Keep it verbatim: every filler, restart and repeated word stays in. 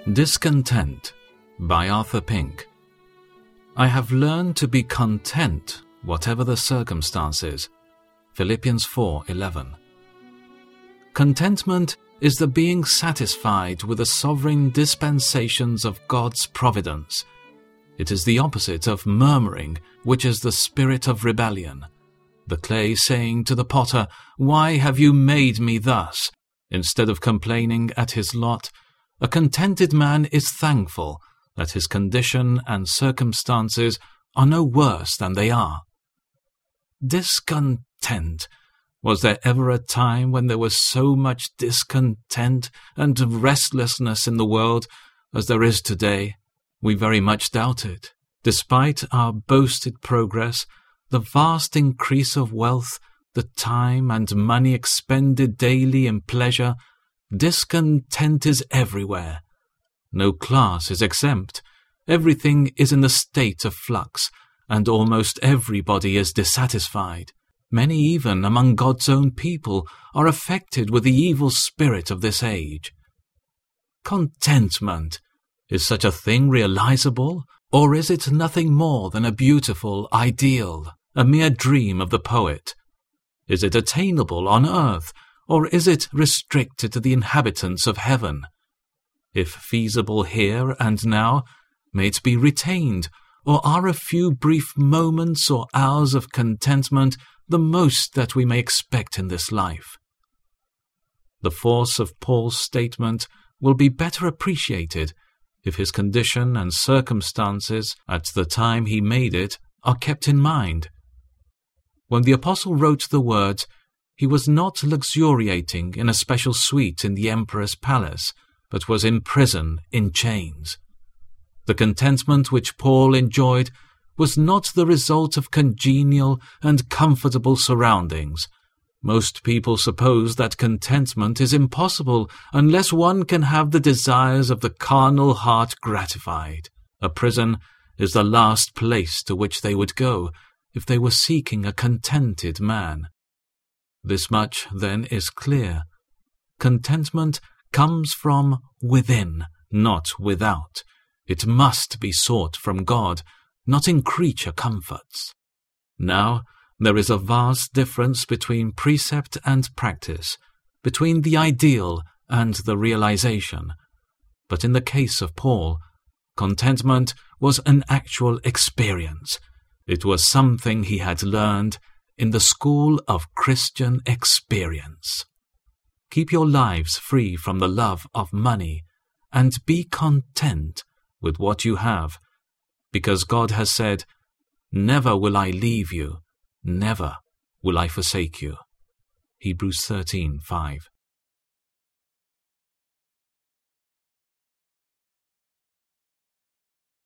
Discontent by Arthur Pink. I have learned to be content whatever the circumstances. Philippians four eleven. Contentment is the being satisfied with the sovereign dispensations of God's providence. It is the opposite of murmuring, which is the spirit of rebellion. The clay saying to the potter, "Why have you made me thus?" Instead of complaining at his lot, a contented man is thankful that his condition and circumstances are no worse than they are. Discontent. Was there ever a time when there was so much discontent and restlessness in the world as there is today? We very much doubt it. Despite our boasted progress, the vast increase of wealth, the time and money expended daily in pleasure, discontent is everywhere. No class is exempt. Everything is in a state of flux, and almost everybody is dissatisfied. Many even among God's own people are affected with the evil spirit of this age. Contentment. Is such a thing realizable, or is it nothing more than a beautiful ideal, a mere dream of the poet? Is it attainable on earth, or is it restricted to the inhabitants of heaven? If feasible here and now, may it be retained, or are a few brief moments or hours of contentment the most that we may expect in this life? The force of Paul's statement will be better appreciated if his condition and circumstances at the time he made it are kept in mind. When the apostle wrote the words, he was not luxuriating in a special suite in the emperor's palace, but was in prison in chains. The contentment which Paul enjoyed was not the result of congenial and comfortable surroundings. Most people suppose that contentment is impossible unless one can have the desires of the carnal heart gratified. A prison is the last place to which they would go if they were seeking a contented man. This much, then, is clear. Contentment comes from within, not without. It must be sought from God, not in creature comforts. Now, there is a vast difference between precept and practice, between the ideal and the realization. But in the case of Paul, contentment was an actual experience. It was something he had learned in the school of Christian experience. Keep your lives free from the love of money, and be content with what you have, because God has said, "Never will I leave you, never will I forsake you." Hebrews thirteen five.